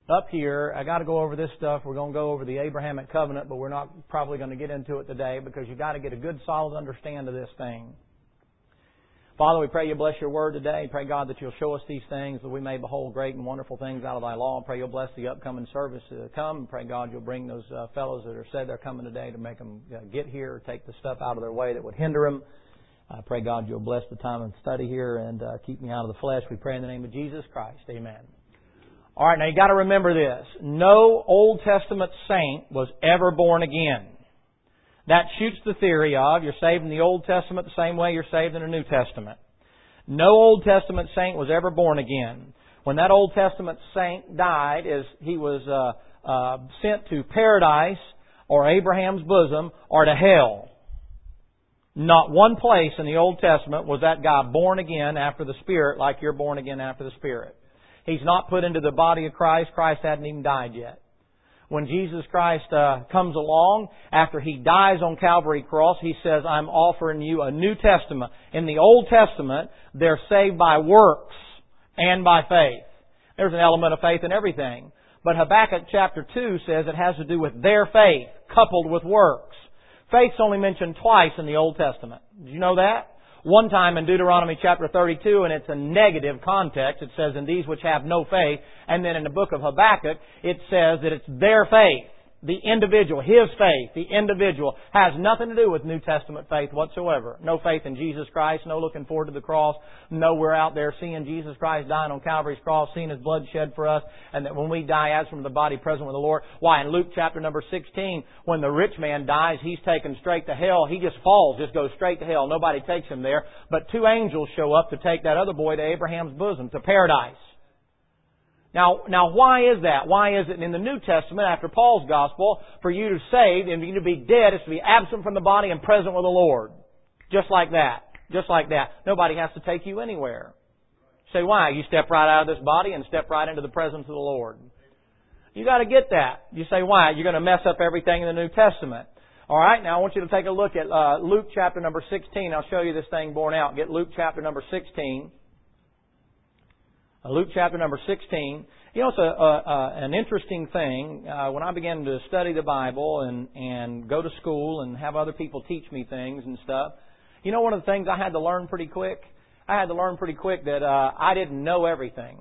up here, I got to go over this stuff. We're going to go over the Abrahamic covenant, but we're not probably going to get into it today because you got to get a good, solid understanding of this thing. Father, we pray You bless Your word today. Pray, God, that You'll show us these things, that we may behold great and wonderful things out of Thy law. Pray You'll bless the upcoming service to come. Pray, God, You'll bring those fellows that are said they're coming today to make them get here, take the stuff out of their way that would hinder them. I pray, God, You'll bless the time of study here and keep me out of the flesh. We pray in the name of Jesus Christ. Amen. All right, now you got to remember this. No Old Testament saint was ever born again. That shoots the theory of you're saved in the Old Testament the same way you're saved in the New Testament. No Old Testament saint was ever born again. When that Old Testament saint died, he was sent to paradise or Abraham's bosom or to hell. Not one place in the Old Testament was that guy born again after the Spirit like you're born again after the Spirit. He's not put into the body of Christ. Christ hadn't even died yet. When Jesus Christ comes along, after He dies on Calvary cross, He says, I'm offering you a New Testament. In the Old Testament, they're saved by works and by faith. There's an element of faith in everything. But Habakkuk chapter 2 says it has to do with their faith, coupled with works. Faith's only mentioned twice in the Old Testament. Did you know that? One time in Deuteronomy chapter 32, and it's a negative context. It says, in these which have no faith. And then in the book of Habakkuk, it says that it's their faith. The individual, his faith, the individual, has nothing to do with New Testament faith whatsoever. No faith in Jesus Christ, no looking forward to the cross, no we're out there seeing Jesus Christ dying on Calvary's cross, seeing His blood shed for us, and that when we die as from the body present with the Lord. Why, in Luke chapter number 16, when the rich man dies, he's taken straight to hell. He just falls, just goes straight to hell. Nobody takes him there. But two angels show up to take that other boy to Abraham's bosom, to paradise. Now, why is that? Why is it in the New Testament, after Paul's gospel, for you to save and for you to be dead is to be absent from the body and present with the Lord? Just like that. Just like that. Nobody has to take you anywhere. Say, why? You step right out of this body and step right into the presence of the Lord. You got to get that. You say, why? You're going to mess up everything in the New Testament. All right, now I want you to take a look at Luke chapter number 16. I'll show you this thing borne out. Get Luke chapter number 16. Luke chapter number 16. You know, it's an interesting thing. When I began to study the Bible and go to school and have other people teach me things and stuff, you know, one of the things I had to learn pretty quick? I had to learn pretty quick that I didn't know everything.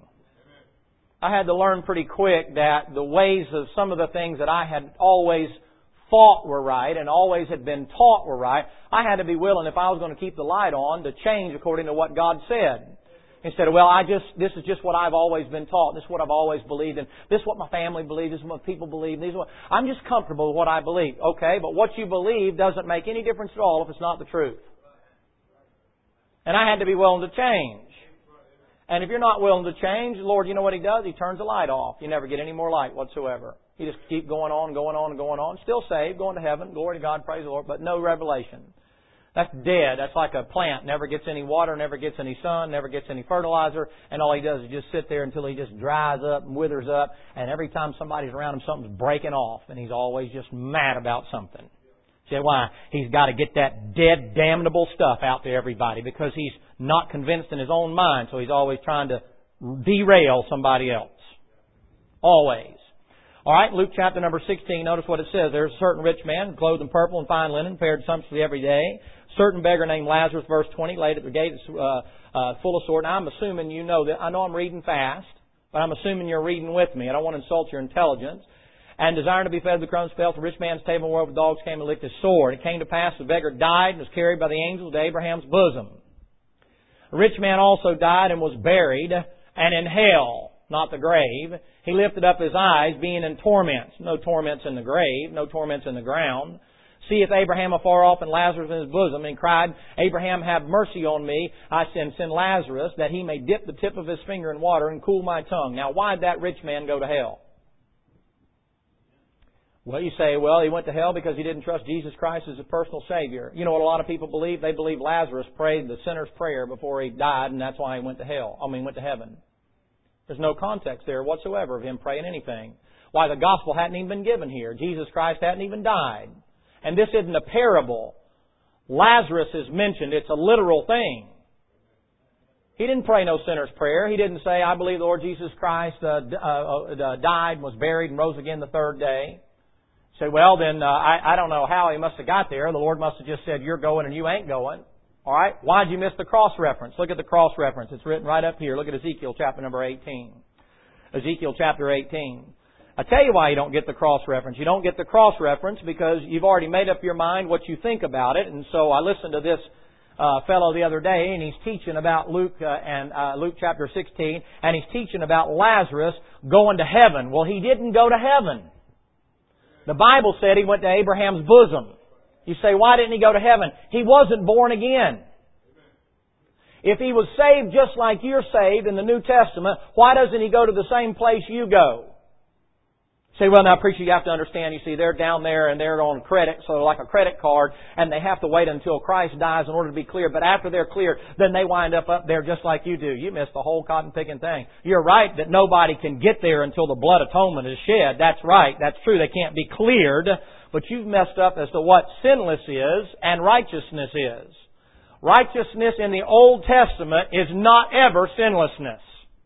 I had to learn pretty quick that the ways of some of the things that I had always thought were right and always had been taught were right, I had to be willing, if I was going to keep the light on, to change according to what God said. Instead of, this is just what I've always been taught. This is what I've always believed in. This is what my family believes. This is what people believe. I'm just comfortable with what I believe. Okay, but what you believe doesn't make any difference at all if it's not the truth. And I had to be willing to change. And if you're not willing to change, the Lord, you know what He does? He turns the light off. You never get any more light whatsoever. You just keep going on, going on, and going on. Still saved, going to heaven. Glory to God, praise the Lord, but no revelation. That's dead. That's like a plant. Never gets any water, never gets any sun, never gets any fertilizer. And all he does is just sit there until he just dries up and withers up. And every time somebody's around him, something's breaking off. And he's always just mad about something. See why? He's got to get that dead, damnable stuff out to everybody because he's not convinced in his own mind. So he's always trying to derail somebody else. Always. All right, Luke chapter number 16, notice what it says. There's a certain rich man clothed in purple and fine linen, fared sumptuously every day. Certain beggar named Lazarus, verse 20, laid at the gate full of sore. Now, I'm assuming you know that. I know I'm reading fast, but I'm assuming you're reading with me. I don't want to insult your intelligence. And desiring to be fed with the crumbs fell to the rich man's table, whereof dogs came and licked his sore. It came to pass the beggar died and was carried by the angels to Abraham's bosom. The rich man also died and was buried, and in hell, not the grave, he lifted up his eyes, being in torments. No torments in the grave, no torments in the ground. Seeth Abraham afar off and Lazarus in his bosom, and cried, Abraham, have mercy on me. I send Lazarus, that he may dip the tip of his finger in water and cool my tongue. Now, why did that rich man go to hell? Well, you say, well, he went to hell because he didn't trust Jesus Christ as a personal Savior. You know what a lot of people believe? They believe Lazarus prayed the sinner's prayer before he died, and that's why he went to went to heaven. There's no context there whatsoever of him praying anything. Why, the gospel hadn't even been given here. Jesus Christ hadn't even died. And this isn't a parable. Lazarus is mentioned. It's a literal thing. He didn't pray no sinner's prayer. He didn't say, I believe the Lord Jesus Christ died, was buried, and rose again the third day. Say, well, then I don't know how he must have got there. The Lord must have just said, you're going and you ain't going. All right? Why'd you miss the cross reference? Look at the cross reference. It's written right up here. Look at Ezekiel chapter number 18. Ezekiel chapter 18. I tell you why you don't get the cross reference. You don't get the cross reference because you've already made up your mind what you think about it. And so I listened to this fellow the other day, and he's teaching about Luke chapter 16, and he's teaching about Lazarus going to heaven. Well, he didn't go to heaven. The Bible said he went to Abraham's bosom. You say, why didn't he go to heaven? He wasn't born again. If he was saved just like you're saved in the New Testament, why doesn't he go to the same place you go? Say, well, now, preacher, you have to understand, you see, they're down there and they're on credit, so like a credit card, and they have to wait until Christ dies in order to be cleared. But after they're cleared, then they wind up there just like you do. You missed the whole cotton-picking thing. You're right that nobody can get there until the blood atonement is shed. That's right. That's true. They can't be cleared. But you've messed up as to what sinless is and righteousness is. Righteousness in the Old Testament is not ever sinlessness.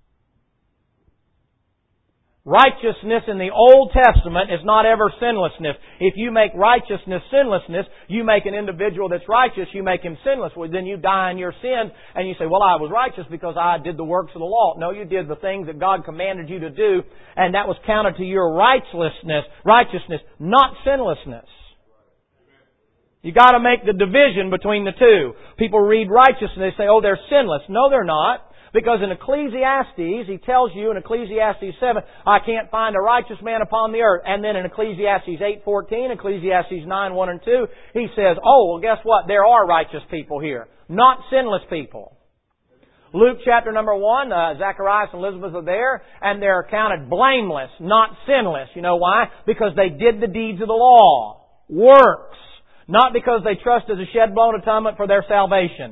Righteousness in the Old Testament is not ever sinlessness. If you make righteousness sinlessness, you make an individual that's righteous, you make him sinless. Well, then you die in your sins and you say, well, I was righteous because I did the works of the law. No, you did the things that God commanded you to do, and that was counted to your righteousness, not sinlessness. You got to make the division between the two. People read righteousness and they say, oh, they're sinless. No, they're not. Because in Ecclesiastes, he tells you in Ecclesiastes 7, I can't find a righteous man upon the earth. And then in Ecclesiastes 8:14, Ecclesiastes 9:1 and 2, he says, oh, well, guess what? There are righteous people here, not sinless people. Luke chapter number 1, Zacharias and Elizabeth are there, and they're counted blameless, not sinless. You know why? Because they did the deeds of the law. Works. Not because they trusted the shed-blown atonement for their salvation.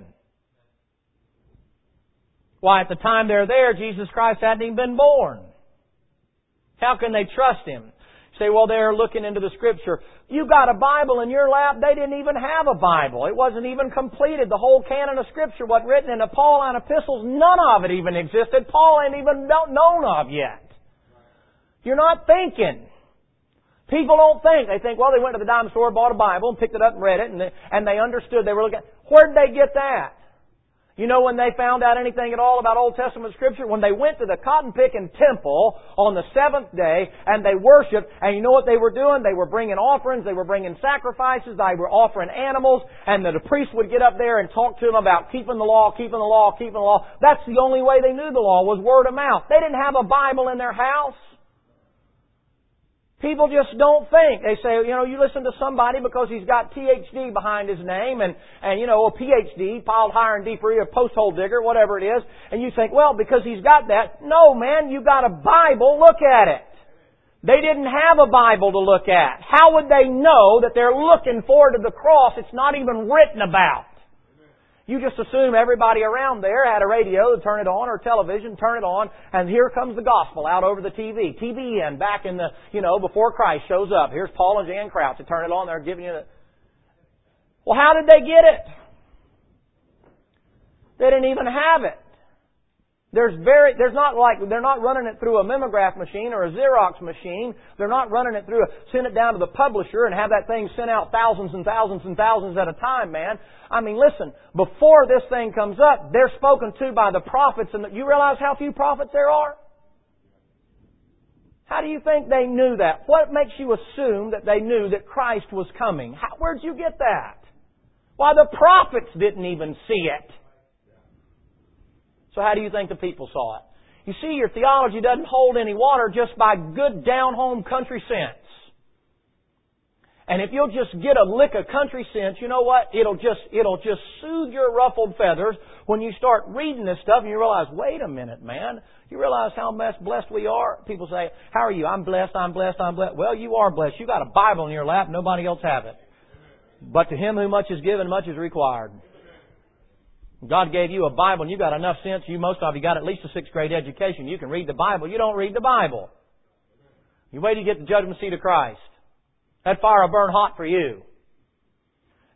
Why, at the time they're there, Jesus Christ hadn't even been born. How can they trust Him? You say, well, they're looking into the Scripture. You got a Bible in your lap. They didn't even have a Bible. It wasn't even completed. The whole canon of Scripture wasn't written in the Pauline epistles. None of it even existed. Paul ain't even known of yet. You're not thinking. People don't think. They think, well, they went to the dime store, bought a Bible, and picked it up and read it, and they understood. They were looking. Where'd they get that? You know when they found out anything at all about Old Testament Scripture? When they went to the cotton-picking temple on the seventh day and they worshiped, and you know what they were doing? They were bringing offerings, they were bringing sacrifices, they were offering animals, and the priest would get up there and talk to them about keeping the law, keeping the law, keeping the law. That's the only way they knew the law, was word of mouth. They didn't have a Bible in their house. People just don't think. They say, you know, you listen to somebody because he's got THD behind his name and you know, a PhD, piled higher and deeper, a post hole digger, whatever it is, and you think, well, because he's got that. No, man, you got a Bible, look at it. They didn't have a Bible to look at. How would they know that they're looking forward to the cross? It's not even written about. You just assume everybody around there had a radio to turn it on or television, turn it on, and here comes the gospel out over the TV. TBN back in the, you know, before Christ shows up. Here's Paul and Jan Crouch. They turn it on, they're giving you the... Well, how did they get it? They didn't even have it. They're not running it through a mimeograph machine or a Xerox machine. They're not running it through send it down to the publisher and have that thing sent out thousands and thousands and thousands at a time, man. I mean, listen, before this thing comes up, they're spoken to by the prophets, and you realize how few prophets there are? How do you think they knew that? What makes you assume that they knew that Christ was coming? Where'd you get that? Why, the prophets didn't even see it. So how do you think the people saw it? You see, your theology doesn't hold any water just by good down-home country sense. And if you'll just get a lick of country sense, you know what? It'll just soothe your ruffled feathers when you start reading this stuff and you realize, wait a minute, man. You realize how blessed we are? People say, how are you? I'm blessed, I'm blessed, I'm blessed. Well, you are blessed. You got a Bible in your lap. Nobody else have it. But to him who much is given, much is required. God gave you a Bible and you got enough sense. Most of you got at least a 6th grade education. You can read the Bible. You don't read the Bible. You wait till you get the judgment seat of Christ. That fire will burn hot for you.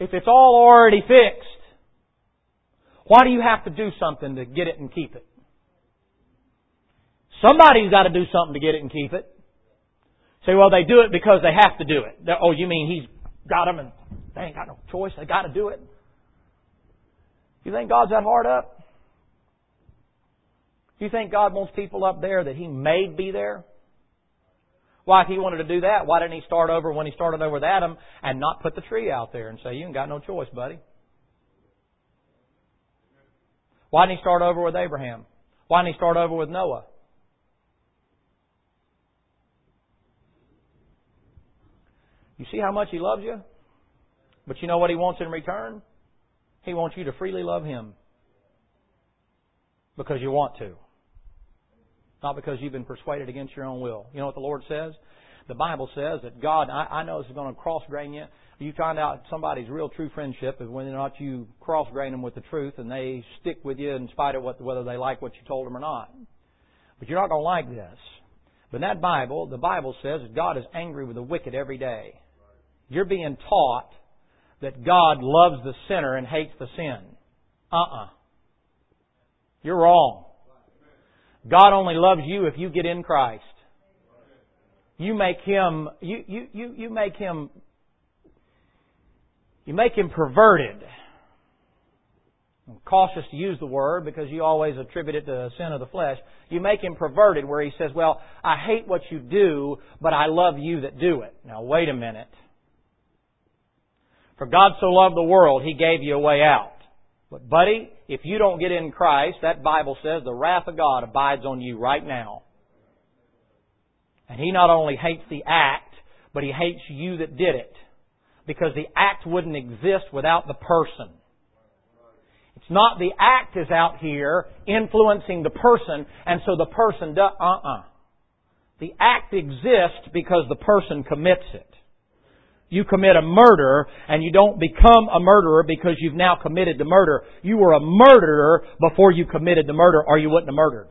If it's all already fixed, why do you have to do something to get it and keep it? Somebody's got to do something to get it and keep it. Say, well, they do it because they have to do it. Oh, you mean He's got them and they ain't got no choice. They got to do it. You think God's that hard up? Do you think God wants people up there that He made be there? Why, if He wanted to do that, why didn't He start over when He started over with Adam and not put the tree out there and say, you ain't got no choice, buddy? Why didn't He start over with Abraham? Why didn't He start over with Noah? You see how much He loves you? But you know what He wants in return? He wants you to freely love Him. Because you want to. Not because you've been persuaded against your own will. You know what the Lord says? The Bible says that God, I know this is going to cross-grain you. You find out somebody's real true friendship is when or not you cross-grain them with the truth and they stick with you in spite of whether they like what you told them or not. But you're not going to like this. But in that Bible, the Bible says that God is angry with the wicked every day. You're being taught that God loves the sinner and hates the sin. You're wrong. God only loves you if you get in Christ. You make Him you make Him perverted. I'm cautious to use the word because you always attribute it to the sin of the flesh. You make Him perverted where He says, well, I hate what you do, but I love you that do it. Now wait a minute. For God so loved the world, He gave you a way out. But buddy, if you don't get in Christ, that Bible says the wrath of God abides on you right now. And He not only hates the act, but He hates you that did it. Because the act wouldn't exist without the person. It's not the act is out here influencing the person, and so the person does. The act exists because the person commits it. You commit a murder, and you don't become a murderer because you've now committed the murder. You were a murderer before you committed the murder, or you wouldn't have murdered.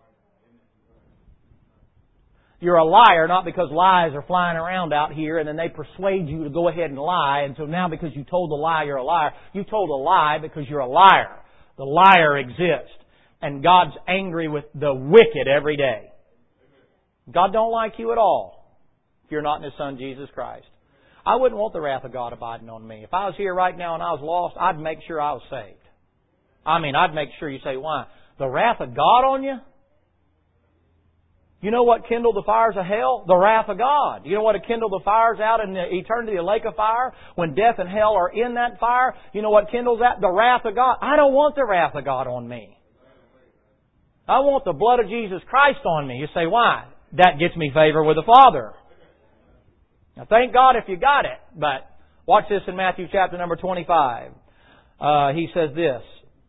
You're a liar not because lies are flying around out here and then they persuade you to go ahead and lie. And so now because you told a lie, you're a liar. You told a lie because you're a liar. The liar exists. And God's angry with the wicked every day. God don't like you at all if you're not in His Son, Jesus Christ. I wouldn't want the wrath of God abiding on me. If I was here right now and I was lost, I'd make sure I was saved. I'd make sure. You say, why? The wrath of God on you? You know what kindled the fires of hell? The wrath of God. You know what kindled the fires out in the eternity, the lake of fire? When death and hell are in that fire, you know what kindles that? The wrath of God. I don't want the wrath of God on me. I want the blood of Jesus Christ on me. You say, why? That gets me favor with the Father. Now thank God if you got it. But watch this in Matthew chapter number 25. He says this.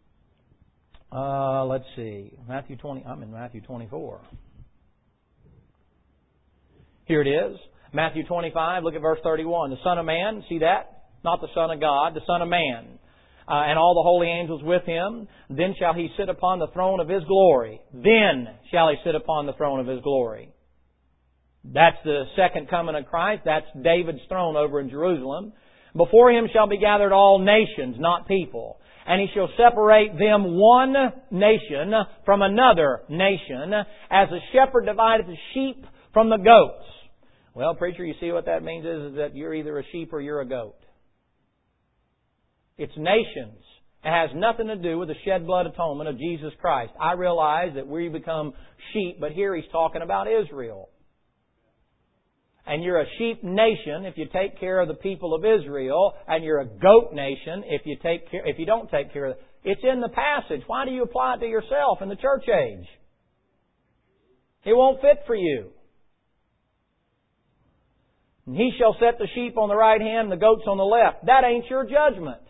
Let's see. I'm in Matthew 24. Here it is. Matthew 25, look at verse 31. The Son of Man, see that? Not the Son of God, the Son of Man. And all the holy angels with Him. Then shall He sit upon the throne of His glory. Then shall He sit upon the throne of His glory. That's the second coming of Christ. That's David's throne over in Jerusalem. Before Him shall be gathered all nations, not people. And He shall separate them one nation from another nation, as a shepherd divideth the sheep from the goats. Well, preacher, you see what that means is that you're either a sheep or you're a goat. It's nations. It has nothing to do with the shed blood atonement of Jesus Christ. I realize that we become sheep, but here He's talking about Israel. And you're a sheep nation if you take care of the people of Israel, and you're a goat nation if you don't take care of it. It's in the passage. Why do you apply it to yourself in the church age? It won't fit for you. And He shall set the sheep on the right hand and the goats on the left. That ain't your judgment.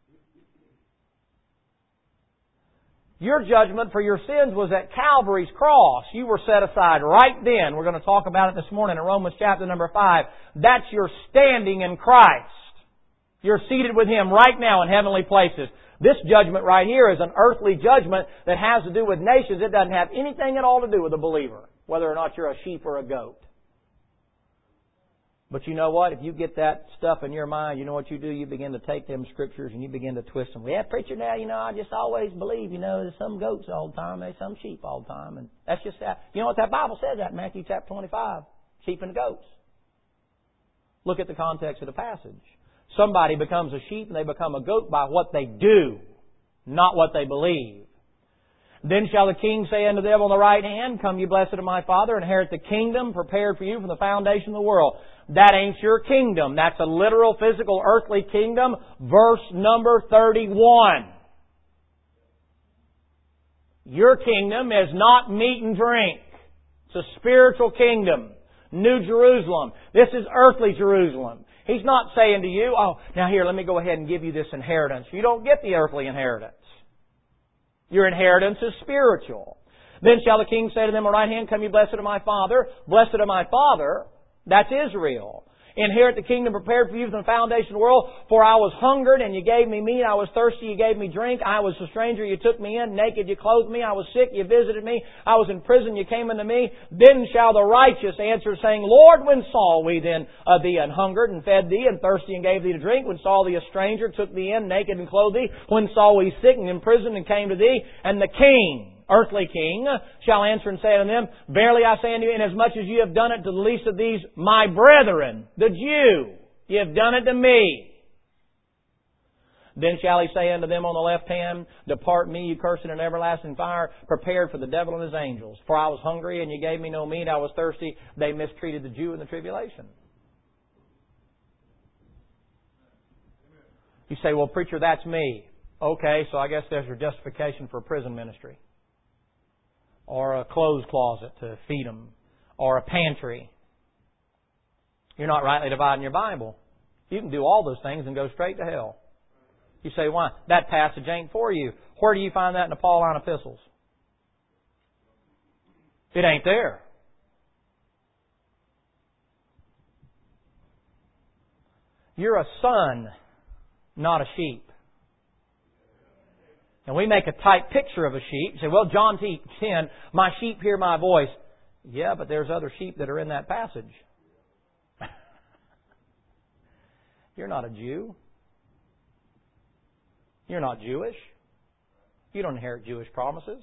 Your judgment for your sins was at Calvary's cross. You were set aside right then. We're going to talk about it this morning in Romans chapter number 5. That's your standing in Christ. You're seated with Him right now in heavenly places. This judgment right here is an earthly judgment that has to do with nations. It doesn't have anything at all to do with a believer, whether or not you're a sheep or a goat. But you know what? If you get that stuff in your mind, you know what you do? You begin to take them scriptures and you begin to twist them. Yeah, preacher, now, I just always believe, there's some goats all the time, there's some sheep all the time. And that's just that. You know what that Bible says that in Matthew chapter 25? Sheep and goats. Look at the context of the passage. Somebody becomes a sheep and they become a goat by what they do, not what they believe. Then shall the king say unto them on the right hand, Come, you blessed of my Father, inherit the kingdom prepared for you from the foundation of the world. That ain't your kingdom. That's a literal, physical, earthly kingdom. Verse number 31. Your kingdom is not meat and drink. It's a spiritual kingdom. New Jerusalem. This is earthly Jerusalem. He's not saying to you, now here, let me go ahead and give you this inheritance. You don't get the earthly inheritance. Your inheritance is spiritual. Then shall the king say to them on the right hand, Come, you blessed of my Father. Blessed of my Father. That's Israel. Inherit the kingdom prepared for you from the foundation of the world. For I was hungered, and you gave me meat. I was thirsty, you gave me drink. I was a stranger, you took me in. Naked, you clothed me. I was sick, you visited me. I was in prison, you came unto me. Then shall the righteous answer, saying, Lord, when saw we then thee an hungered, and fed thee, and thirsty, and gave thee to drink? When saw thee a stranger, took thee in, naked, and clothed thee? When saw we sick and in prison, and came to thee? And the king, earthly king, shall answer and say unto them, Verily I say unto you, inasmuch as you have done it to the least of these, my brethren, the Jew, you have done it to me. Then shall he say unto them on the left hand, Depart me, you cursed, in an everlasting fire, prepared for the devil and his angels. For I was hungry, and you gave me no meat. I was thirsty. They mistreated the Jew in the tribulation. You say, well, preacher, that's me. Okay, so I guess there's your justification for a prison ministry. Or a clothes closet to feed them, or a pantry. You're not rightly dividing your Bible. You can do all those things and go straight to hell. You say, why? That passage ain't for you. Where do you find that in the Pauline epistles? It ain't there. You're a son, not a sheep. And we make a type picture of a sheep. You say, well, John 10, my sheep hear my voice. Yeah, but there's other sheep that are in that passage. You're not a Jew. You're not Jewish. You don't inherit Jewish promises.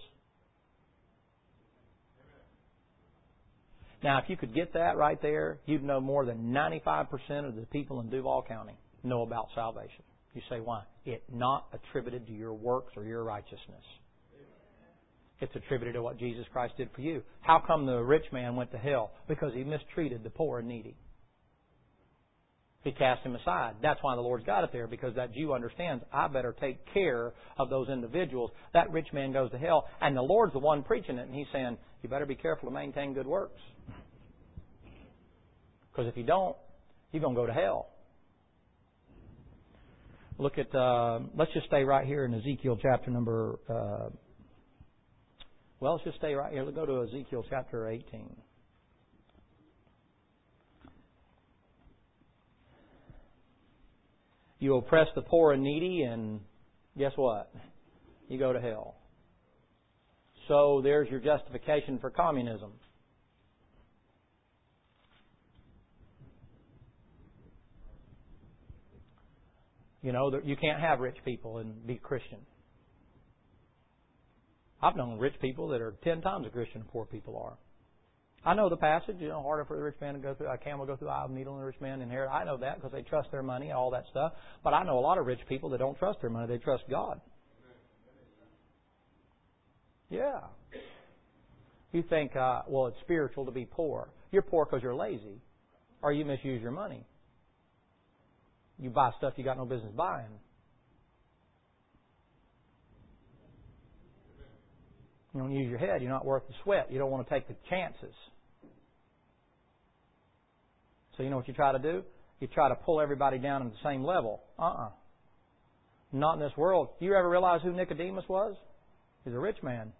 Now, if you could get that right there, you'd know more than 95% of the people in Duval County know about salvation. You say, why? It's not attributed to your works or your righteousness. It's attributed to what Jesus Christ did for you. How come the rich man went to hell? Because he mistreated the poor and needy. He cast him aside. That's why the Lord's got it there, because that Jew understands, I better take care of those individuals. That rich man goes to hell, and the Lord's the one preaching it, and He's saying, you better be careful to maintain good works. Because if you don't, you're going to go to hell. Look at, let's just stay right here in Ezekiel chapter number, let's just stay right here. Let's go to Ezekiel chapter 18. You oppress the poor and needy, and guess what? You go to hell. So there's your justification for communism. You can't have rich people and be Christian. I've known rich people that are 10 times as Christian as poor people are. I know the passage, harder for the rich man to go through, a camel go through the eye of a needle and the rich man inherit. I know that because they trust their money, all that stuff. But I know a lot of rich people that don't trust their money, they trust God. Yeah. You think, it's spiritual to be poor. You're poor because you're lazy or you misuse your money. You buy stuff you got no business buying. You don't use your head. You're not worth the sweat. You don't want to take the chances. So you know what you try to do? You try to pull everybody down to the same level. Not in this world. You ever realize who Nicodemus was? He's a rich man.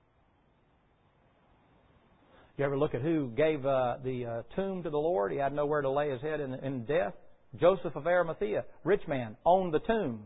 You ever look at who gave the tomb to the Lord? He had nowhere to lay his head in death. Joseph of Arimathea, rich man, owned the tomb.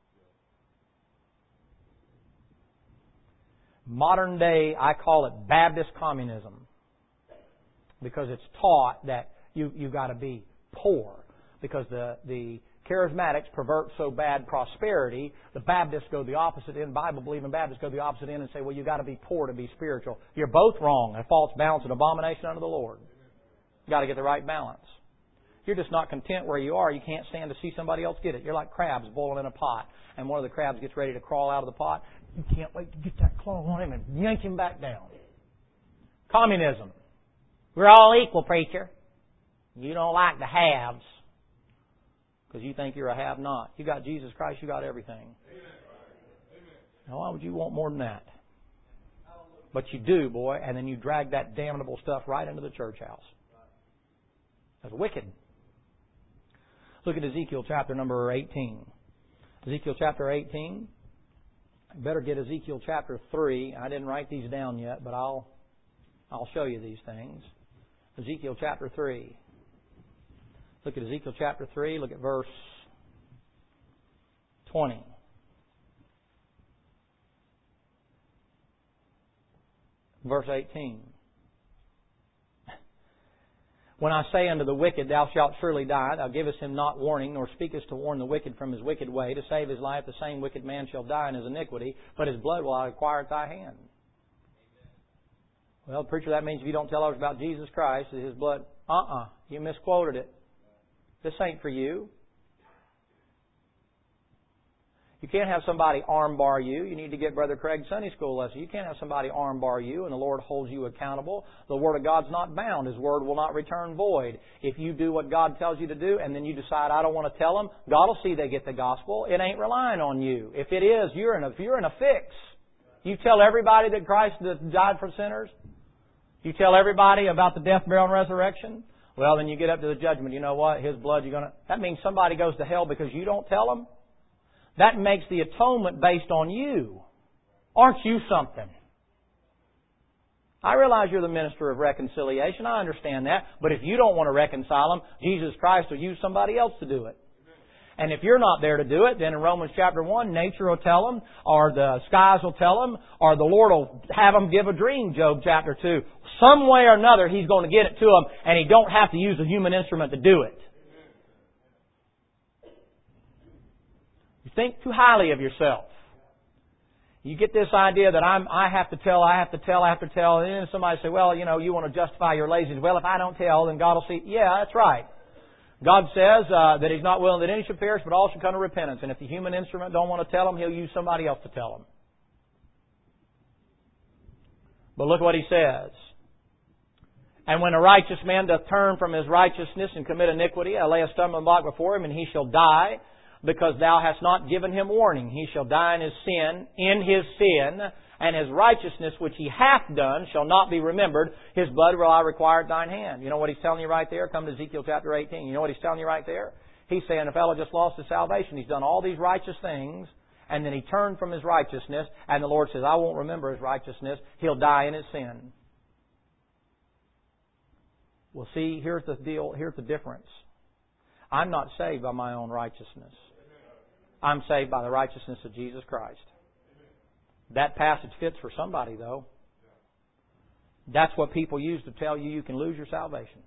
Modern day, I call it Baptist communism, because it's taught that you got to be poor. Because the charismatics pervert so bad prosperity, the Baptists go the opposite end. Bible-believing Baptists go the opposite end and say, well, you've got to be poor to be spiritual. You're both wrong. A false balance, an abomination unto the Lord. You've got to get the right balance. You're just not content where you are. You can't stand to see somebody else get it. You're like crabs boiling in a pot. And one of the crabs gets ready to crawl out of the pot. You can't wait to get that claw on him and yank him back down. Communism. We're all equal, preacher. You don't like the haves because you think you're a have-not. You got Jesus Christ, you got everything. Now, why would you want more than that? But you do, boy, and then you drag that damnable stuff right into the church house. That's wicked. Look at Ezekiel chapter number 18. Ezekiel chapter 18. I better get Ezekiel chapter 3. I didn't write these down yet, but I'll show you these things. Ezekiel chapter 3. Look at Ezekiel chapter 3. Look at verse 20. Verse 18. When I say unto the wicked, thou shalt surely die, thou givest him not warning, nor speakest to warn the wicked from his wicked way, to save his life, the same wicked man shall die in his iniquity, but his blood will I require at thy hand. Well, preacher, that means if you don't tell others about Jesus Christ, that his blood, you misquoted it. This ain't for you. You can't have somebody armbar you. You need to get Brother Craig's Sunday school lesson. You can't have somebody armbar you and the Lord holds you accountable. The Word of God's not bound. His Word will not return void. If you do what God tells you to do and then you decide, I don't want to tell them, God will see they get the gospel. It ain't relying on you. If it is, you're in a fix. You tell everybody that Christ died for sinners. You tell everybody about the death, burial, and resurrection. Well, then you get up to the judgment. You know what? His blood, that means somebody goes to hell because you don't tell them. That makes the atonement based on you. Aren't you something? I realize you're the minister of reconciliation. I understand that. But if you don't want to reconcile them, Jesus Christ will use somebody else to do it. And if you're not there to do it, then in Romans chapter 1, nature will tell them, or the skies will tell them, or the Lord will have them give a dream, Job chapter 2. Some way or another, He's going to get it to them, and He don't have to use a human instrument to do it. You think too highly of yourself. You get this idea that I have to tell, and then somebody say, well, you want to justify your laziness. Well, if I don't tell, then God will see. Yeah, that's right. God says that He's not willing that any should perish, but all should come to repentance. And if the human instrument don't want to tell them, He'll use somebody else to tell them. But look what He says. And when a righteous man doth turn from his righteousness and commit iniquity, I lay a stumbling block before him, and he shall die, because thou hast not given him warning. He shall die in his sin, and his righteousness which he hath done shall not be remembered. His blood will I require at thine hand. You know what He's telling you right there? Come to Ezekiel chapter 18. You know what He's telling you right there? He's saying a fellow just lost his salvation. He's done all these righteous things, and then he turned from his righteousness, and the Lord says, I won't remember his righteousness. He'll die in his sin. Well, see, here's the deal. Here's the difference. I'm not saved by my own righteousness. I'm saved by the righteousness of Jesus Christ. That passage fits for somebody, though. That's what people use to tell you can lose your salvation.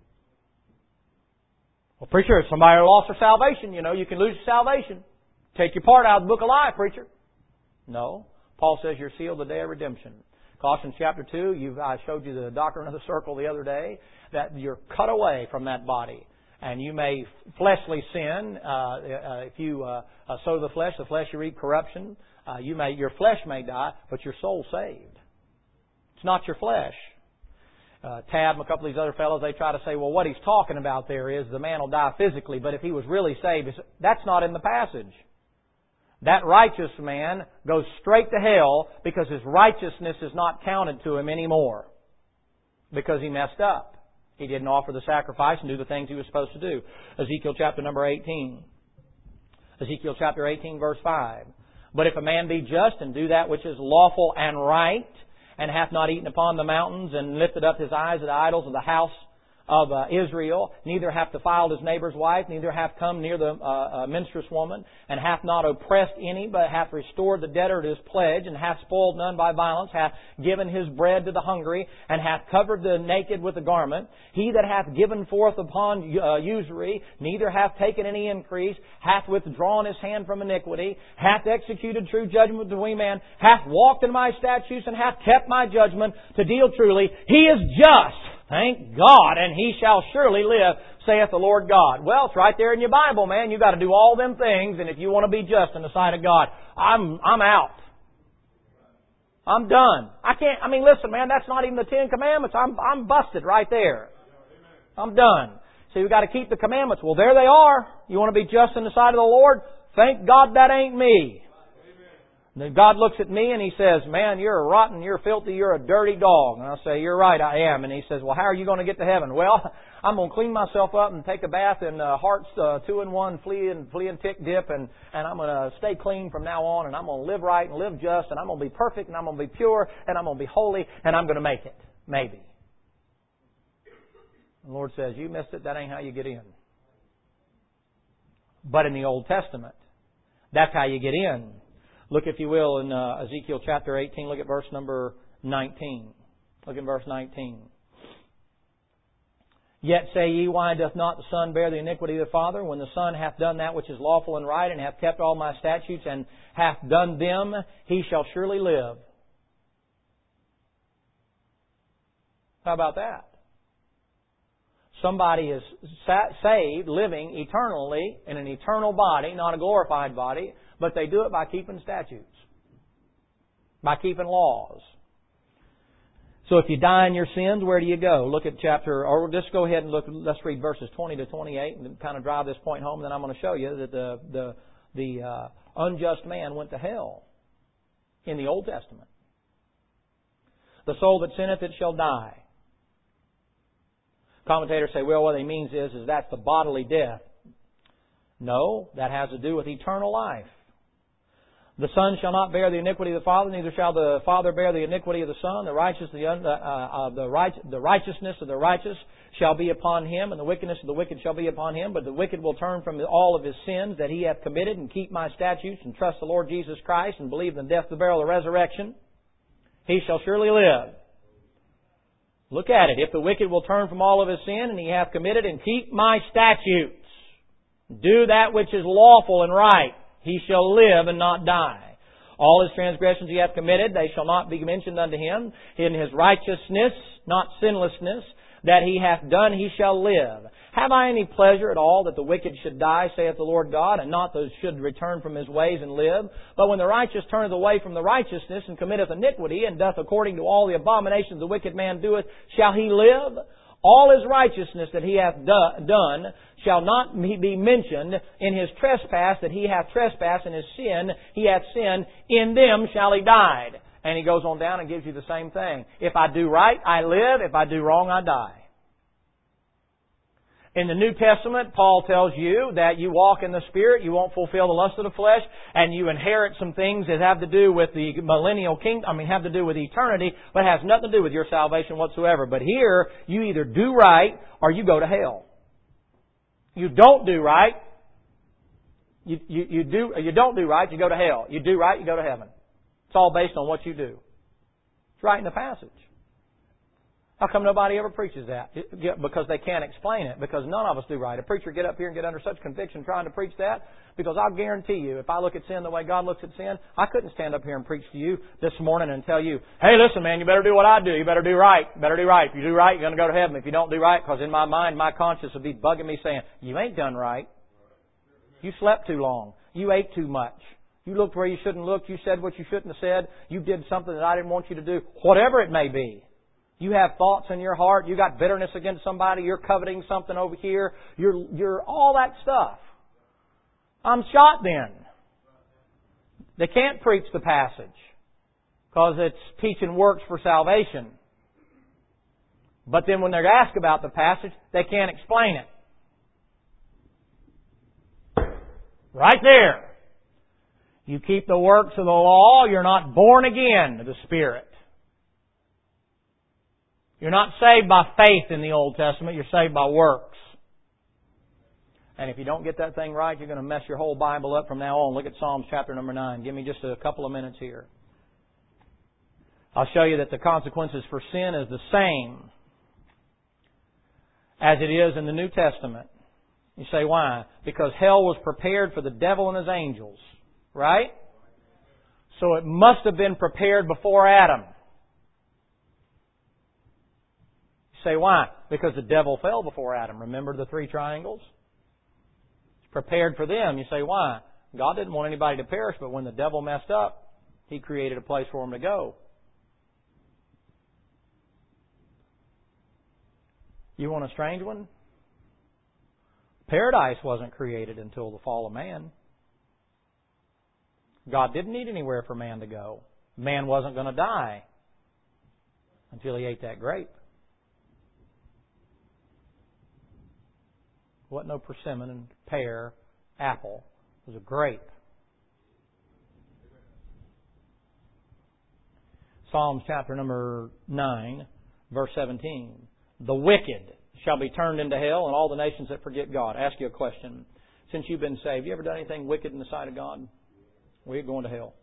Well, preacher, if somebody lost their salvation, you can lose your salvation. Take your part out of the book of life, preacher. No. Paul says you're sealed the day of redemption. Colossians chapter 2, I showed you the doctrine of the circle the other day, that you're cut away from that body. And you may fleshly sin. If you sow the flesh you reap corruption. Your flesh may die, but your soul's saved. It's not your flesh. Tab and a couple of these other fellows, they try to say, well, what he's talking about there is the man will die physically, but if he was really saved, that's not in the passage. That righteous man goes straight to hell because his righteousness is not counted to him anymore because he messed up. He didn't offer the sacrifice and do the things he was supposed to do. Ezekiel chapter number 18. Ezekiel chapter 18 verse 5. But if a man be just and do that which is lawful and right, and hath not eaten upon the mountains and lifted up his eyes at the idols of the house of Israel, neither hath defiled his neighbor's wife, neither hath come near the menstruous woman, and hath not oppressed any, but hath restored the debtor to his pledge, and hath spoiled none by violence, hath given his bread to the hungry, and hath covered the naked with a garment. He that hath given forth upon usury, neither hath taken any increase, hath withdrawn his hand from iniquity, hath executed true judgment between man, hath walked in my statutes, and hath kept my judgment to deal truly. He is just. Thank God, and he shall surely live, saith the Lord God. Well, it's right there in your Bible, man. You've got to do all them things, and if you want to be just in the sight of God, I'm out. I'm done. Listen, man, that's not even the Ten Commandments. I'm busted right there. I'm done. So you've got to keep the commandments. Well, there they are. You want to be just in the sight of the Lord? Thank God that ain't me. Then God looks at me and He says, man, you're rotten, you're filthy, you're a dirty dog. And I say, you're right, I am. And He says, well, how are you going to get to heaven? Well, I'm going to clean myself up and take a bath in Heart's 2-in-1 flea and tick dip, and I'm going to stay clean from now on, and I'm going to live right and live just, and I'm going to be perfect, and I'm going to be pure, and I'm going to be holy, and I'm going to make it. Maybe. The Lord says, you missed it, that ain't how you get in. But in the Old Testament, that's how you get in. Look, if you will, in Ezekiel chapter 18, look at verse number 19. Look at verse 19. Yet say ye, why doth not the Son bear the iniquity of the Father? When the Son hath done that which is lawful and right, and hath kept all my statutes, and hath done them, he shall surely live. How about that? Somebody is saved, living eternally in an eternal body, not a glorified body, but they do it by keeping statutes, by keeping laws. So if you die in your sins, where do you go? Look at or just go ahead and let's read verses 20 to 28 and kind of drive this point home. Then I'm going to show you that the unjust man went to hell in the Old Testament. The soul that sinneth, it shall die. Commentators say, well, what he means is that's the bodily death. No, that has to do with eternal life. The Son shall not bear the iniquity of the Father, neither shall the Father bear the iniquity of the Son. The righteousness of the righteous shall be upon him, and the wickedness of the wicked shall be upon him. But the wicked will turn from all of his sins that he hath committed, and keep my statutes, and trust the Lord Jesus Christ, and believe in the death, the burial, the resurrection. He shall surely live. Look at it. If the wicked will turn from all of his sin, and he hath committed, and keep my statutes, do that which is lawful and right, he shall live and not die. All his transgressions he hath committed, they shall not be mentioned unto him. In his righteousness, not sinlessness, that he hath done, he shall live. Have I any pleasure at all that the wicked should die, saith the Lord God, and not those should return from his ways and live? But when the righteous turneth away from the righteousness, and committeth iniquity, and doth according to all the abominations the wicked man doeth, shall he live? All his righteousness that he hath done shall not be mentioned. In his trespass that he hath trespassed, in his sin he hath sinned, in them shall he die. And he goes on down and gives you the same thing. If I do right, I live. If I do wrong, I die. In the New Testament, Paul tells you that you walk in the Spirit, you won't fulfill the lust of the flesh, and you inherit some things that have to do with the millennial kingdom, have to do with eternity, but has nothing to do with your salvation whatsoever. But here, you either do right or you go to hell. You don't do right, you don't do right, you go to hell. You do right, you go to heaven. It's all based on what you do. It's right in the passage. How come nobody ever preaches that? Because they can't explain it. Because none of us do right. A preacher get up here and get under such conviction trying to preach that. Because I'll guarantee you, if I look at sin the way God looks at sin, I couldn't stand up here and preach to you this morning and tell you, hey, listen, man, you better do what I do. You better do right. You better do right. If you do right, you're going to go to heaven. If you don't do right, because in my mind, my conscience will be bugging me saying, you ain't done right. You slept too long. You ate too much. You looked where you shouldn't look. You said what you shouldn't have said. You did something that I didn't want you to do. Whatever it may be. You have thoughts in your heart. You got bitterness against somebody. You're coveting something over here. You're all that stuff. I'm shot then. They can't preach the passage because it's teaching works for salvation. But then when they're asked about the passage, they can't explain it. Right there. You keep the works of the law, you're not born again to the Spirit. You're not saved by faith in the Old Testament. You're saved by works. And if you don't get that thing right, you're going to mess your whole Bible up from now on. Look at Psalms chapter number 9. Give me just a couple of minutes here. I'll show you that the consequences for sin is the same as it is in the New Testament. You say, why? Because hell was prepared for the devil and his angels. Right? So it must have been prepared before Adam. You say, why? Because the devil fell before Adam. Remember the three triangles? It's prepared for them. You say, why? God didn't want anybody to perish, but when the devil messed up, He created a place for them to go. You want a strange one? Paradise wasn't created until the fall of man. God didn't need anywhere for man to go. Man wasn't going to die until he ate that grape. Wasn't no persimmon, pear, apple. It was a grape. Psalms chapter number 9, verse 17. The wicked shall be turned into hell, and all the nations that forget God. Ask you a question. Since you've been saved, you ever done anything wicked in the sight of God? Well, you're going to hell.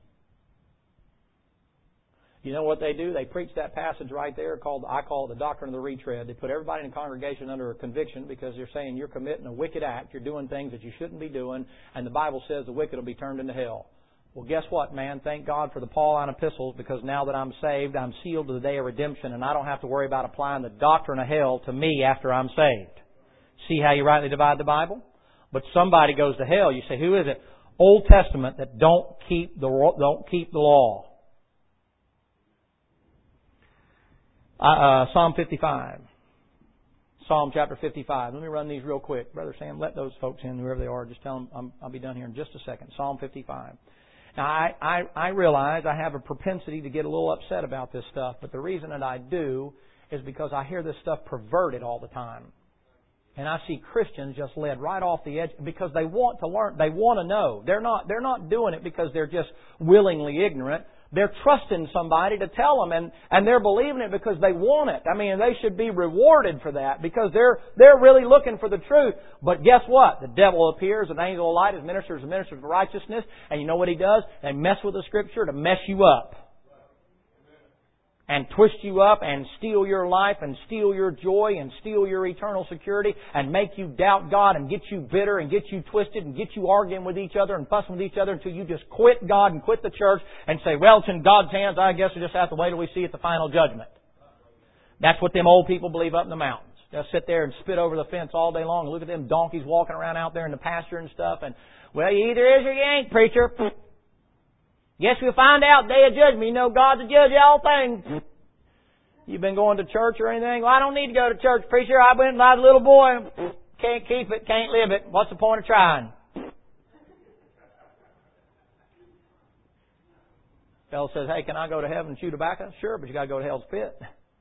You know what they do? They preach that passage right there I call it the doctrine of the retread. They put everybody in the congregation under a conviction because they're saying you're committing a wicked act. You're doing things that you shouldn't be doing. And the Bible says the wicked will be turned into hell. Well, guess what, man? Thank God for the Pauline epistles, because now that I'm saved, I'm sealed to the day of redemption, and I don't have to worry about applying the doctrine of hell to me after I'm saved. See how you rightly divide the Bible? But somebody goes to hell. You say, who is it? Old Testament that don't keep the law. Psalm 55. Psalm chapter 55. Let me run these real quick. Brother Sam, let those folks in, whoever they are. Just tell them I'll be done here in just a second. Psalm 55. Now, I realize I have a propensity to get a little upset about this stuff, but the reason that I do is because I hear this stuff perverted all the time. And I see Christians just led right off the edge because they want to learn. They want to know. They're not doing it because they're just willingly ignorant. They're trusting somebody to tell them, and they're believing it because they want it. I mean, they should be rewarded for that because they're really looking for the truth. But guess what? The devil appears, an angel of light, as ministers and ministers of righteousness, and you know what he does? They mess with the Scripture to mess you up. And twist you up and steal your life and steal your joy and steal your eternal security and make you doubt God and get you bitter and get you twisted and get you arguing with each other and fussing with each other until you just quit God and quit the church and say, well, it's in God's hands. I guess we just have to wait till we see it, the final judgment. That's what them old people believe up in the mountains. They'll sit there and spit over the fence all day long and look at them donkeys walking around out there in the pasture and stuff. And, well, you either is or you ain't, preacher. Guess we'll find out day of judgment. You know God's the judge of all things. You've been going to church or anything? Well, I don't need to go to church, preacher. I went like a little boy. Can't keep it, can't live it. What's the point of trying? Fellow says, hey, can I go to heaven and chew tobacco? Sure, but you got to go to hell's pit.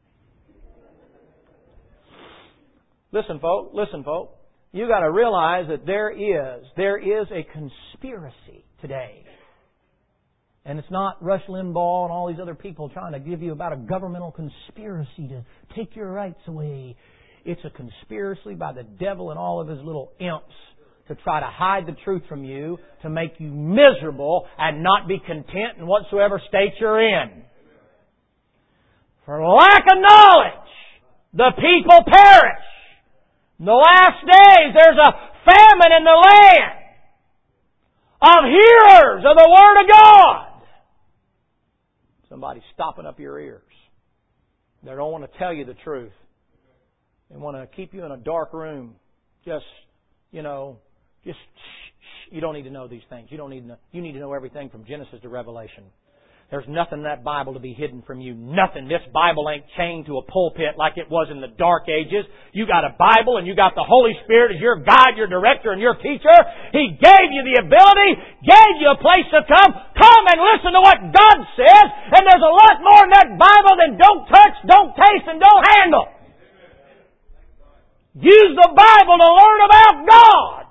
Listen, folk. You got to realize that there is a conspiracy today. And it's not Rush Limbaugh and all these other people trying to give you about a governmental conspiracy to take your rights away. It's a conspiracy by the devil and all of his little imps to try to hide the truth from you, to make you miserable and not be content in whatsoever state you're in. For lack of knowledge, the people perish. In the last days, there's a famine in the land of hearers of the Word of God. Somebody's stopping up your ears. They don't want to tell you the truth. They want to keep you in a dark room. You don't need to know these things. You need to know everything from Genesis to Revelation. There's nothing in that Bible to be hidden from you. Nothing. This Bible ain't chained to a pulpit like it was in the dark ages. You got a Bible and you got the Holy Spirit as your guide, your director, and your teacher. He gave you the ability, gave you a place to come. Come and listen to what God says. And there's a lot more in that Bible than don't touch, don't taste, and don't handle. Use the Bible to learn about God.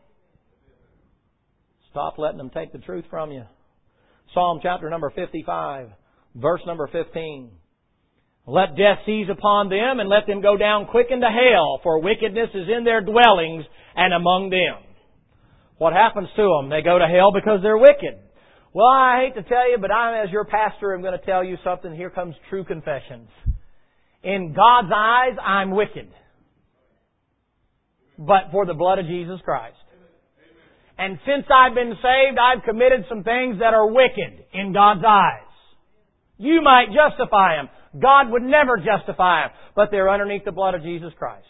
Stop letting them take the truth from you. Psalm chapter number 55, verse number 15. Let death seize upon them, and let them go down quick into hell, for wickedness is in their dwellings and among them. What happens to them? They go to hell because they're wicked. Well, I hate to tell you, but as your pastor, I'm going to tell you something. Here comes true confessions. In God's eyes, I'm wicked. But for the blood of Jesus Christ. And since I've been saved, I've committed some things that are wicked in God's eyes. You might justify them. God would never justify them. But they're underneath the blood of Jesus Christ.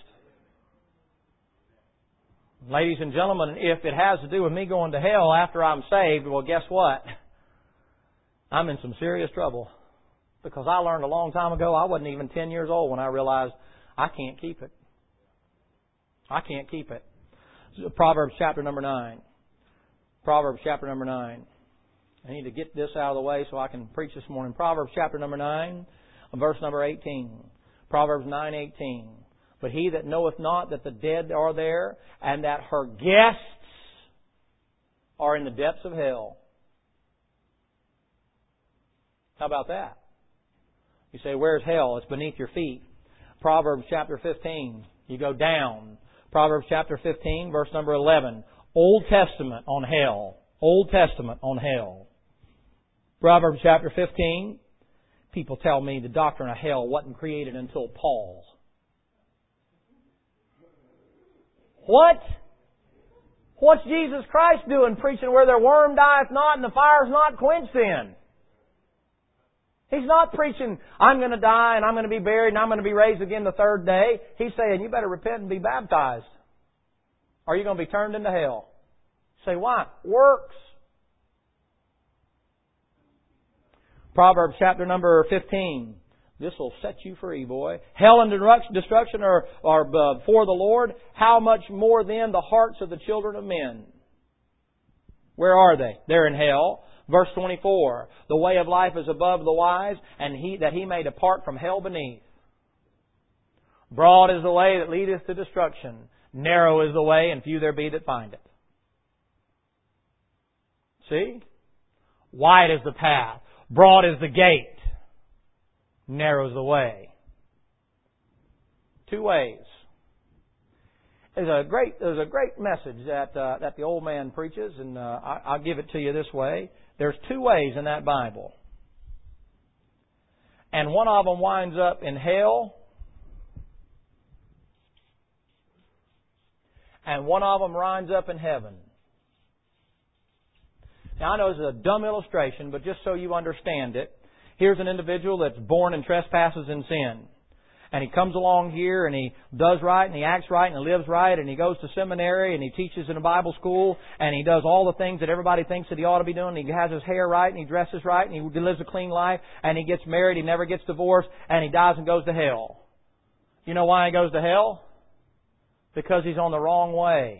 Ladies and gentlemen, if it has to do with me going to hell after I'm saved, well, guess what? I'm in some serious trouble. Because I learned a long time ago, I wasn't even 10 years old when I realized I can't keep it. I can't keep it. Proverbs chapter number 9. Proverbs chapter number 9. I need to get this out of the way so I can preach this morning. Proverbs chapter number 9, verse number 18. Proverbs 9:18. But he that knoweth not that the dead are there, and that her guests are in the depths of hell. How about that? You say, where's hell? It's beneath your feet. Proverbs chapter 15. You go down. Proverbs chapter 15, verse number 11. Old Testament on hell. Old Testament on hell. Proverbs chapter 15. People tell me the doctrine of hell wasn't created until Paul. What? What's Jesus Christ doing preaching where their worm dieth not and the fire's not quenched in? He's not preaching, I'm going to die and I'm going to be buried and I'm going to be raised again the third day. He's saying, you better repent and be baptized. Or you're going to be turned into hell. Say, why? Works. Proverbs chapter number 15. This will set you free, boy. Hell and destruction are for the Lord. How much more then the hearts of the children of men? Where are they? They're in hell. Verse 24. The way of life is above the wise, and that he may depart from hell beneath. Broad is the way that leadeth to destruction. Narrow is the way, and few there be that find it. See? Wide is the path. Broad is the gate. Narrow is the way. Two ways. There's a great message that the old man preaches, and I'll give it to you this way. There's two ways in that Bible. And one of them winds up in hell, and one of them winds up in heaven. Now, I know this is a dumb illustration, but just so you understand it, here's an individual that's born in trespasses and sin. And he comes along here and he does right and he acts right and he lives right and he goes to seminary and he teaches in a Bible school and he does all the things that everybody thinks that he ought to be doing. He has his hair right and he dresses right and he lives a clean life and he gets married, he never gets divorced, and he dies and goes to hell. You know why he goes to hell? Because he's on the wrong way.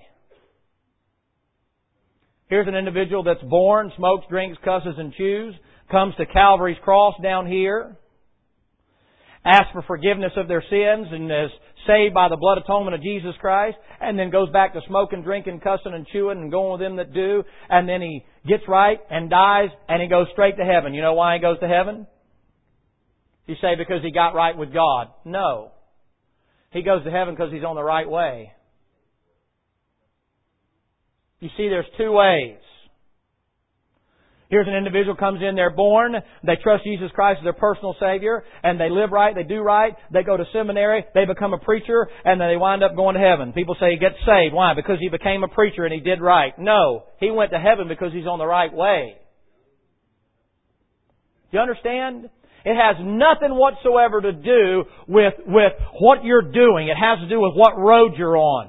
Here's an individual that's born, smokes, drinks, cusses, and chews, comes to Calvary's cross down here, asks for forgiveness of their sins, and is saved by the blood atonement of Jesus Christ, and then goes back to smoking, drinking, cussing, and chewing, and going with them that do, and then he gets right and dies, and he goes straight to heaven. You know why he goes to heaven? You say because he got right with God. No. He goes to heaven because he's on the right way. You see, there's two ways. Here's an individual comes in, they're born, they trust Jesus Christ as their personal Savior, and they live right, they do right, they go to seminary, they become a preacher, and then they wind up going to heaven. People say he gets saved. Why? Because he became a preacher and he did right. No, he went to heaven because he's on the right way. Do you understand? It has nothing whatsoever to do with what you're doing. It has to do with what road you're on.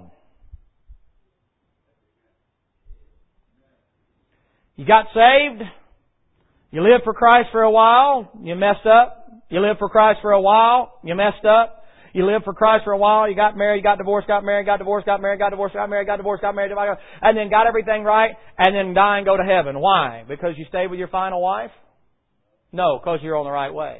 You got saved. You lived for Christ for a while. You messed up. You lived for Christ for a while. You messed up. You lived for Christ for a while. You got married, got divorced, got married, got divorced, got married, got divorced, got married, got divorced, got married, and then got everything right, and then die and go to heaven. Why? Because you stayed with your final wife? No, because you're on the right way.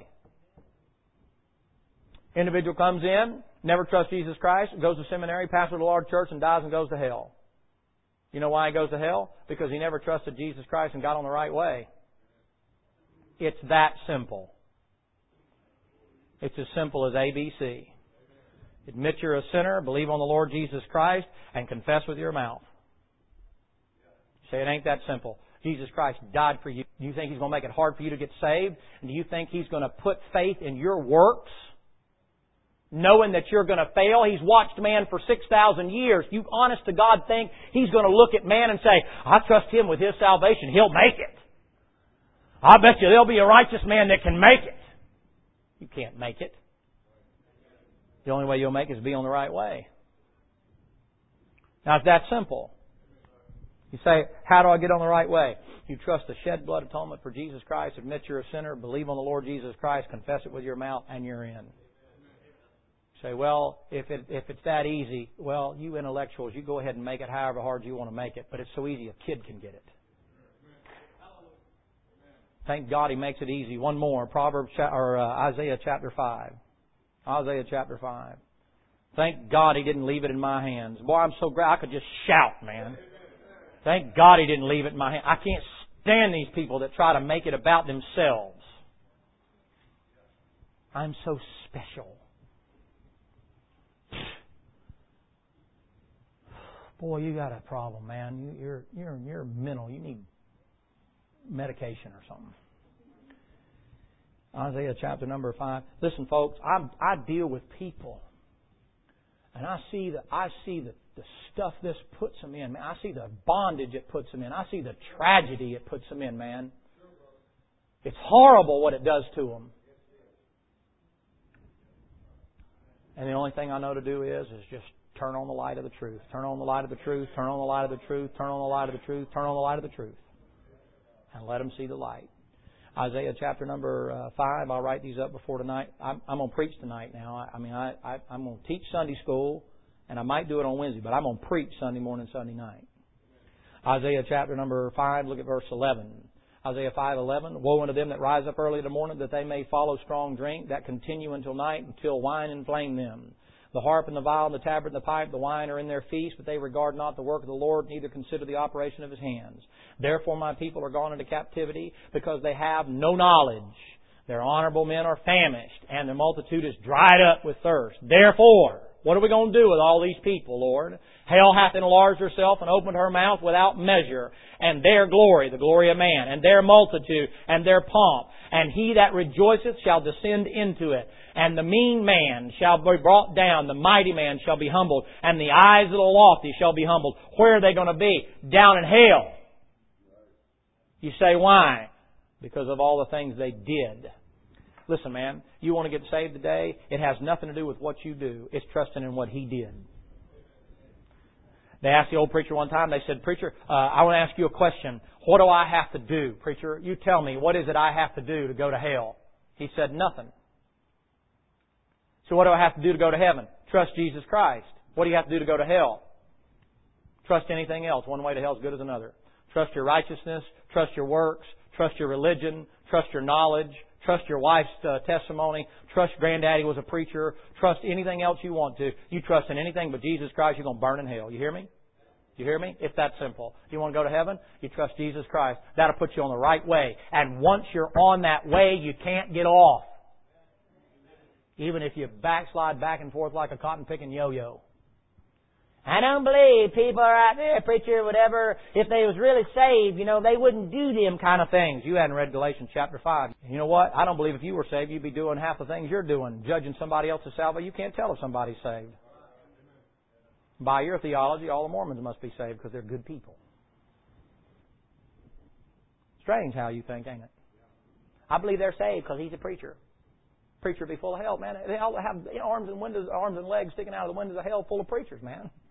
Individual comes in, never trusts Jesus Christ, goes to seminary, pastor of a large church, and dies and goes to hell. You know why he goes to hell? Because he never trusted Jesus Christ and got on the right way. It's that simple. It's as simple as ABC. Admit you're a sinner, believe on the Lord Jesus Christ, and confess with your mouth. Say it ain't that simple. Jesus Christ died for you. Do you think He's going to make it hard for you to get saved? And do you think He's going to put faith in your works, knowing that you're going to fail? He's watched man for 6,000 years. You honest to God think He's going to look at man and say, I trust him with his salvation. He'll make it. I bet you there'll be a righteous man that can make it. You can't make it. The only way you'll make it is be on the right way. Now, it's that simple. You say, how do I get on the right way? You trust the shed blood atonement for Jesus Christ, admit you're a sinner, believe on the Lord Jesus Christ, confess it with your mouth, and you're in. You say, well, if it's that easy, well, you intellectuals, you go ahead and make it however hard you want to make it. But it's so easy, a kid can get it. Thank God He makes it easy. One more, Isaiah chapter 5. Isaiah chapter 5. Thank God He didn't leave it in my hands. Boy, I'm so glad I could just shout, man. Thank God He didn't leave it in my hands. I can't stand these people that try to make it about themselves. I'm so special. Boy, you got a problem, man. You're mental. You need medication or something. Isaiah chapter number 5. Listen, folks, I deal with people, and I see the stuff this puts them in, man. I see the bondage it puts them in. I see the tragedy it puts them in, man. It's horrible what it does to them. And the only thing I know to do is just turn on the light of the truth. Turn on the light of the truth. Turn on the light of the truth. Turn on the light of the truth. Turn on the light of the truth. And let them see the light. Isaiah chapter number 5. I'll write these up before tonight. I'm going to preach tonight now. I'm going to teach Sunday school, and I might do it on Wednesday, but I'm going to preach Sunday morning, Sunday night. Isaiah chapter number 5, look at verse 11. Isaiah 5:11. Woe unto them that rise up early in the morning, that they may follow strong drink, that continue until night, until wine inflame them. The harp and the viol and the tabret and the pipe, the wine are in their feast, but they regard not the work of the Lord, neither consider the operation of His hands. Therefore my people are gone into captivity, because they have no knowledge. Their honorable men are famished, and their multitude is dried up with thirst. Therefore, what are we going to do with all these people, Lord? Hell hath enlarged herself and opened her mouth without measure, and their glory, the glory of man, and their multitude, and their pomp. And he that rejoiceth shall descend into it. And the mean man shall be brought down, the mighty man shall be humbled, and the eyes of the lofty shall be humbled. Where are they going to be? Down in hell. You say, why? Because of all the things they did. Listen, man, you want to get saved today? It has nothing to do with what you do. It's trusting in what He did. They asked the old preacher one time, they said, Preacher, I want to ask you a question. What do I have to do? Preacher, you tell me, what is it I have to do to go to hell? He said, nothing. So what do I have to do to go to heaven? Trust Jesus Christ. What do you have to do to go to hell? Trust anything else. One way to hell is good as another. Trust your righteousness. Trust your works. Trust your religion. Trust your knowledge. Trust your wife's testimony. Trust granddaddy was a preacher. Trust anything else you want to. You trust in anything but Jesus Christ, you're going to burn in hell. You hear me? You hear me? It's that simple. You want to go to heaven? You trust Jesus Christ. That'll put you on the right way. And once you're on that way, you can't get off. Even if you backslide back and forth like a cotton-picking yo-yo. I don't believe people are out there, preacher, whatever. If they was really saved, they wouldn't do them kind of things. You hadn't read Galatians chapter 5. You know what? I don't believe if you were saved, you'd be doing half the things you're doing, judging somebody else's salvation. You can't tell if somebody's saved. By your theology, all the Mormons must be saved because they're good people. Strange how you think, ain't it? I believe they're saved because he's a preacher. Preacher be full of hell, man. They all have arms and legs sticking out of the windows of hell full of preachers, man.